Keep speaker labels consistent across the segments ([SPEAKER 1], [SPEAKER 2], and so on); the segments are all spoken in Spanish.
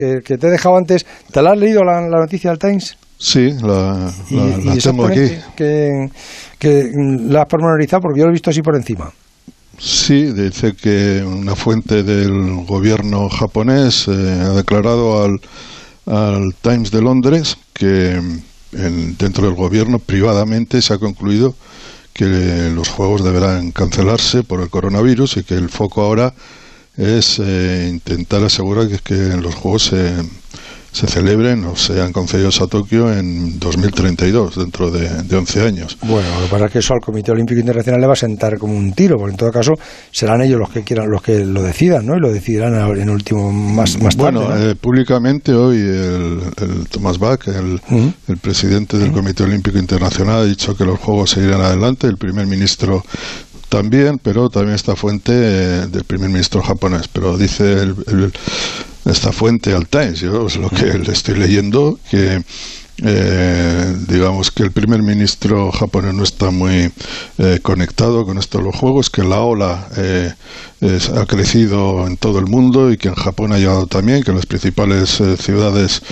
[SPEAKER 1] que te he dejado antes, ¿te la has leído la noticia del Times?
[SPEAKER 2] Sí, la tengo aquí.
[SPEAKER 1] Que la has pormenorizado porque yo lo he visto así por encima.
[SPEAKER 2] Sí, dice que una fuente del gobierno japonés ha declarado al Times de Londres que dentro del gobierno privadamente se ha concluido que los juegos deberán cancelarse por el coronavirus y que el foco ahora es intentar asegurar que los juegos se celebren o sean concedidos a Tokio en 2032, dentro de 11 años.
[SPEAKER 1] Bueno, lo que pasa es que eso al Comité Olímpico Internacional le va a sentar como un tiro, porque en todo caso serán ellos los que quieran, los que lo decidan, ¿no? Y lo decidirán en último más tarde.
[SPEAKER 2] Bueno,
[SPEAKER 1] ¿no?
[SPEAKER 2] Públicamente hoy el Thomas Bach, el presidente del Comité Olímpico Internacional, ha dicho que los Juegos seguirán adelante, el primer ministro también, pero también esta fuente del primer ministro japonés, pero dice esta fuente al Times, yo es lo que le estoy leyendo, que digamos que el primer ministro japonés no está muy conectado con esto de los juegos, que la ola ha crecido en todo el mundo y que en Japón ha llegado también, que las principales ciudades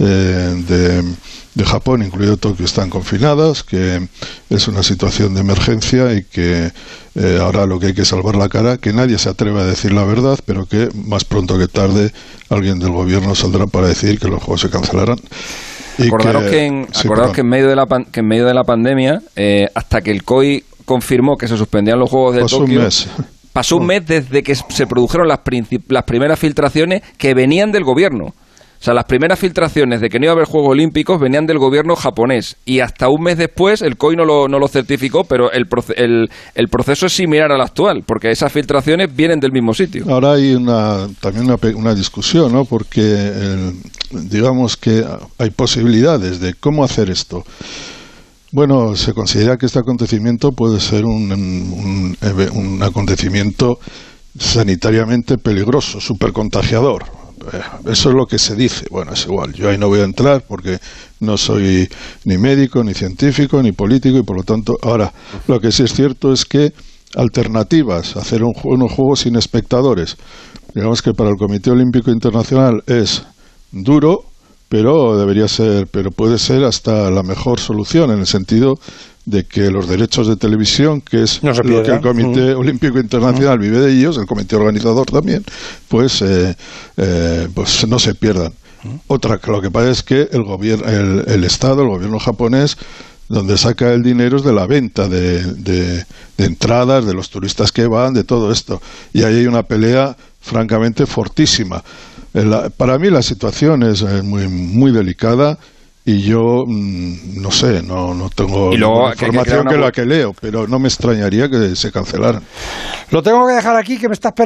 [SPEAKER 2] de Japón, incluido Tokio, están confinadas, que es una situación de emergencia y que ahora lo que hay que es salvar la cara, que nadie se atreve a decir la verdad, pero que más pronto que tarde alguien del gobierno saldrá para decir que los juegos se cancelarán.
[SPEAKER 3] Acordaros que en medio de la pandemia, hasta que el COI confirmó que se suspendían los juegos de Tokio, pasó un mes desde que se produjeron las primeras filtraciones que venían del gobierno. O sea, las primeras filtraciones de que no iba a haber Juegos Olímpicos venían del gobierno japonés, y hasta un mes después el COI no lo certificó, pero el proceso es similar al actual, porque esas filtraciones vienen del mismo sitio.
[SPEAKER 2] Ahora hay también una discusión, ¿no? Porque digamos que hay posibilidades de cómo hacer esto. Bueno, se considera que este acontecimiento puede ser un acontecimiento sanitariamente peligroso, supercontagiador. Eso es lo que se dice. Bueno, es igual, yo ahí no voy a entrar porque no soy ni médico, ni científico, ni político, y por lo tanto, ahora, lo que sí es cierto es que alternativas, hacer unos juegos sin espectadores, digamos que para el Comité Olímpico Internacional es duro, pero puede ser hasta la mejor solución, en el sentido de que los derechos de televisión, que es lo que el Comité Olímpico Internacional vive de ellos, el comité organizador también, pues no se pierdan. Lo que pasa es que el Estado, el gobierno japonés, donde saca el dinero es de la venta de entradas, de los turistas que van, de todo esto. Y ahí hay una pelea francamente fortísima. Para mí la situación es muy, muy delicada. Y yo, no sé, no tengo información que la que leo, pero no me extrañaría que se cancelaran.
[SPEAKER 1] Lo tengo que dejar aquí, que me está esperando.